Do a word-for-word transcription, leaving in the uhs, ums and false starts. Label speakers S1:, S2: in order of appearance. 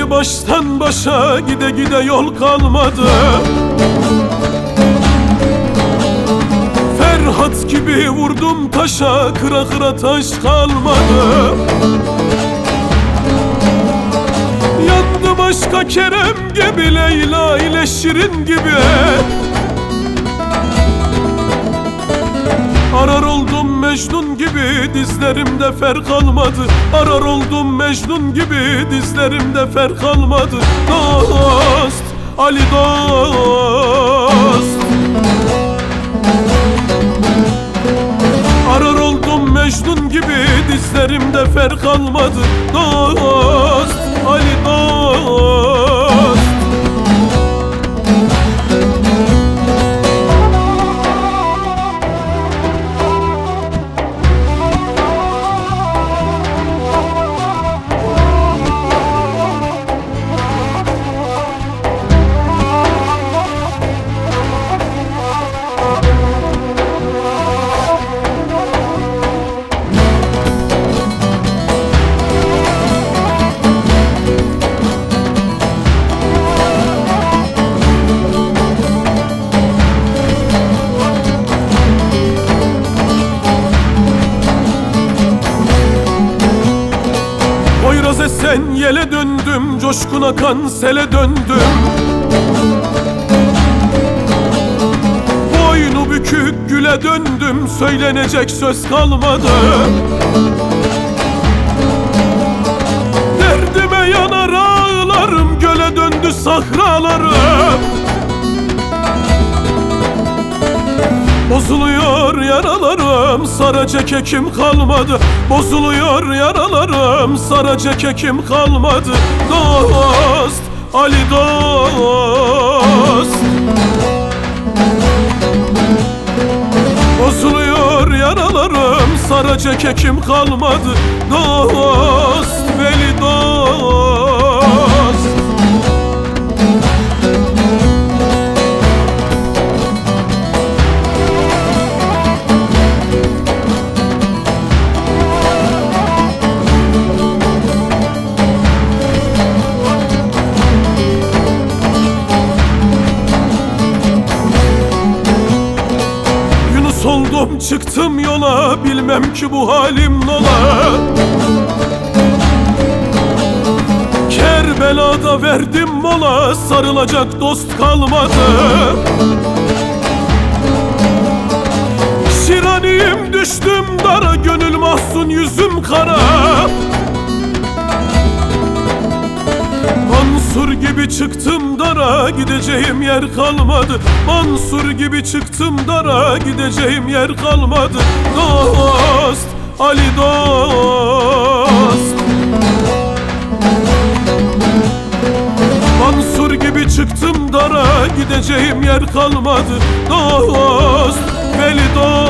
S1: Ali baştan başa gide gide yol kalmadı. Ferhat gibi vurdum taşa, kıra kıra taş kalmadı. Yandım aşka Kerem gibi, Leyla ile Şirin gibi. Arar oldum Mecnun gibi, dizlerimde fer kalmadı. Arar oldum Mecnun gibi, dizlerimde fer kalmadı. Dost, Ali dost. Arar oldum Mecnun gibi, dizlerimde fer kalmadı. Dost, Ali dost. Poyraz esen yele döndüm, coşkun akan sele döndüm. Boynu bükük güle döndüm, söylenecek söz kalmadı. Derdime yanar ağlarım, göle döndü sahralarım. Bozuluyor yaralarım, saracak hekim kalmadı. Bozuluyor yaralarım, saracak hekim kalmadı. Dost, Ali dost. Bozuluyor yaralarım, saracak hekim kalmadı. Dost, Veli dost. Oldum çıktım yola, bilmem ki bu halim nola. Kerbela'da verdim mola, sarılacak dost kalmadı. Şiraniyim düştüm dara, gönül mahzun yüzüm kara. Mansur gibi çıktım dara, gideceğim yer kalmadı. Mansur gibi çıktım dara, gideceğim yer kalmadı. Dost, Ali dost. Mansur gibi çıktım dara, gideceğim yer kalmadı. Dost, Veli dost.